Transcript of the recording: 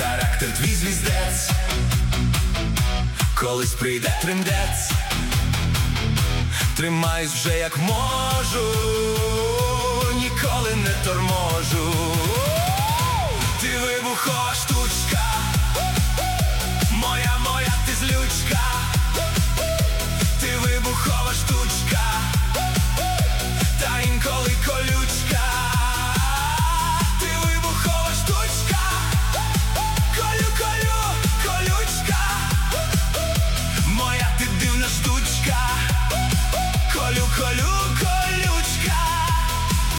характер твій звіздець. Колись прийде триндець. Тримаюсь вже як можу, ніколи не торможу.